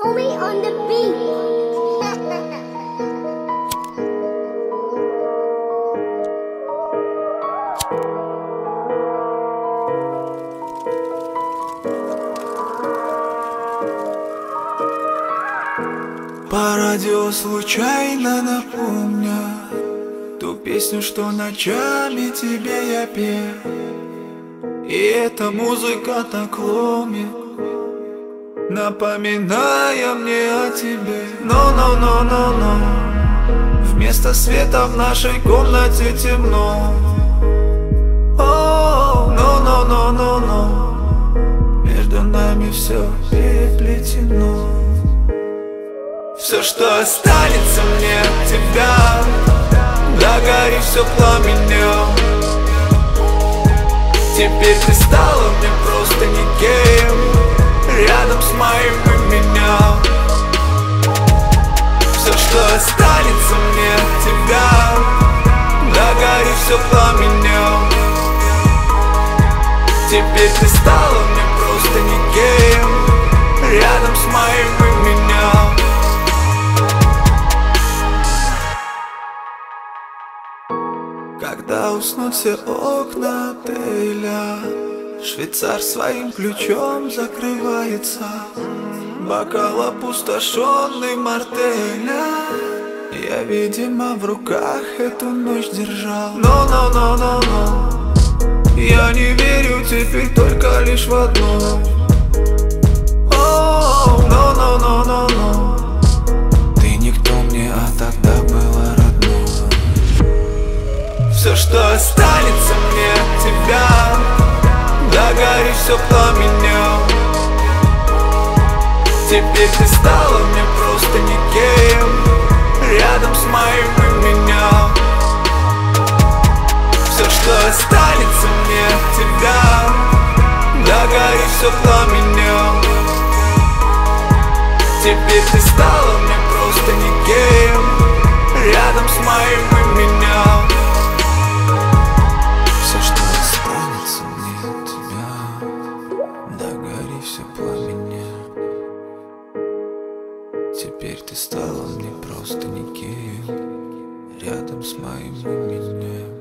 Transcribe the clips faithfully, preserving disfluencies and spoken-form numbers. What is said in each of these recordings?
Homie on the beat. По радио случайно напомню ту песню, что ночами тебе я пел. И эта музыка так ломит, напоминая мне о тебе. Но-но-но-но-но, вместо света в нашей комнате темно. О, но-но-но-но-но, между нами все переплетено. Все, что останется мне от тебя, догори все пламенем. Теперь ты стала мне просто никем, рядом с моим именем. Все, что останется мне от тебя, догори все пламенем. Теперь ты стала мне просто никем, рядом с моим именем. Когда уснут все окна отеля, швейцар своим ключом закрывается. Бокал опустошенный мартеля, я, видимо, в руках эту ночь держал. Но-но-но-но-но, я не верю теперь только лишь в одно. О, но-но-но-но-но, ты никто мне, а тогда была родной. Все, что останется мне от тебя, догори все пламенем. Теперь ты стала мне просто никем, рядом с моим именем. Все, что останется мне от тебя, догори все пламенем. Теперь ты стала мне просто никем, рядом с моим именем. Все, что останется мне от тебя, догори все пламенем. Теперь ты стала мне просто никем, рядом с моим именем.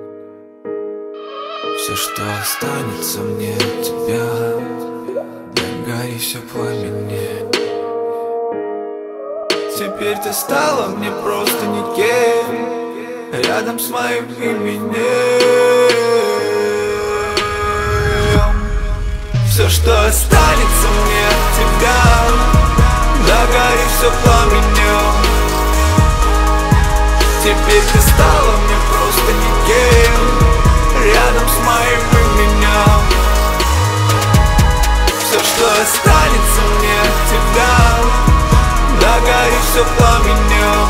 Все, что останется мне от тебя, догори все пламенем. Теперь ты стала мне просто никем, рядом с моим именем. Все, что останется мне от тебя, догори все пламенем. Теперь ты стала мне просто никем, рядом с моим именем. Все, что останется мне от тебя, догори все пламенем.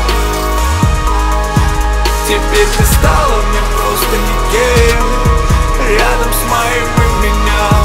Теперь ты стала мне просто никем, рядом с моим именем.